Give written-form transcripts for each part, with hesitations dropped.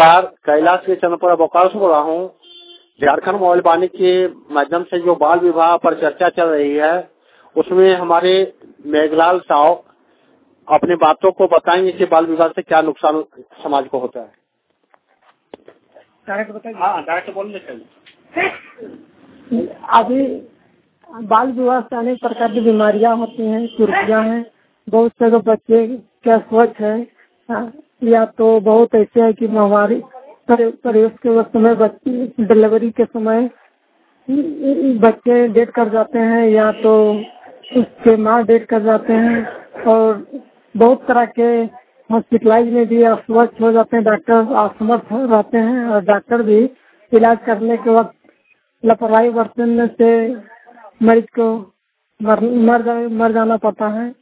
नमस्कार, कैलाश के चंद्रपुरा बोकारो से बोल रहा हूँ। झारखंड मोबाइल वाणी के माध्यम से जो बाल विवाह पर चर्चा चल रही है, उसमें हमारे मेघलाल साहब अपनी बातों को बताएंगे कि बाल विवाह से क्या नुकसान समाज को होता है। डायरेक्ट बताइए। हाँ, डायरेक्ट बोलने चाहिए। अभी बाल विवाह से अनेक प्रकार की बीमारियां होती हैं, कुर्सियां हैं, बहुत से बच्चे क्या स्वच्छ है या तो बहुत ऐसे है कि हमारी परिवेश के समय बच्चे डिलीवरी के समय बच्चे डेथ कर जाते हैं या तो उसके माँ डेथ कर जाते हैं, और बहुत तरह के हॉस्पिटलाइज में भी अस्वस्थ हो जाते हैं, डॉक्टर असमर्थ रहते हैं और डॉक्टर भी इलाज करने के वक्त लापरवाही बरतने से मरीज को मर जाना पड़ता है।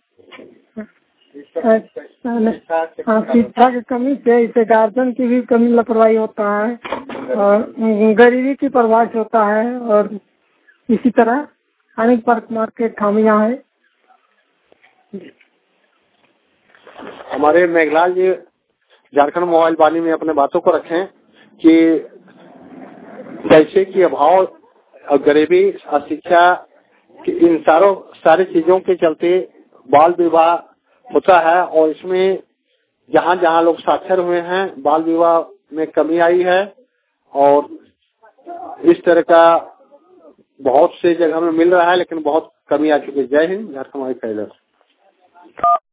शिक्षा की कमी से इसे गार्जियन की भी कमी लापरवाही होता है और गरीबी की प्रवास होता है, और इसी तरह अनेक प्रकार के खामियां हैं। हमारे मेघलाल जी झारखंड मोबाइल वाणी में अपने बातों को रखें कि पैसे की अभाव और गरीबी, अशिक्षा, इन सारी चीजों के चलते बाल विवाह होता है, और इसमें जहाँ जहाँ लोग साक्षर हुए हैं बाल विवाह में कमी आई है, और इस तरह का बहुत से जगह में मिल रहा है लेकिन बहुत कमी आ चुकी है। जय हिंद, झारखंड मोबाइल कैलाश।